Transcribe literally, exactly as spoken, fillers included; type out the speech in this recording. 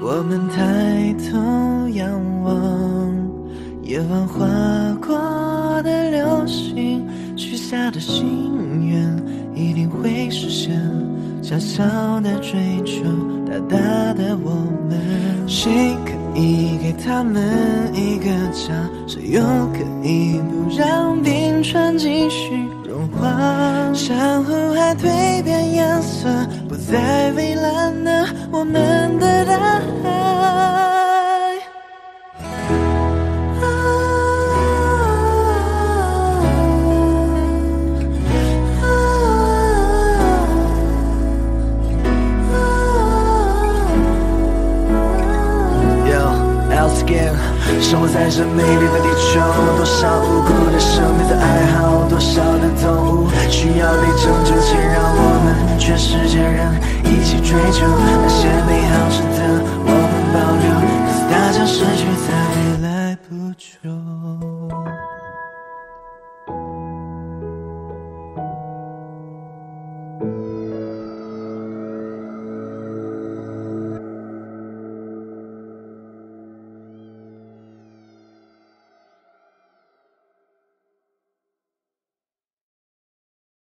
我们抬头仰望夜晚划过的流星，许下的心愿一定会实现。小小的追求，大大的我们，谁可以给他们一个家？谁又可以不让冰川继续融化？珊瑚海蜕变颜色，不再蔚蓝的我们的大海。生活在这美丽的地球，多少无辜的生命在哀嚎，多少的动物需要被拯救，请让我们全世界人一起追求那些美好事。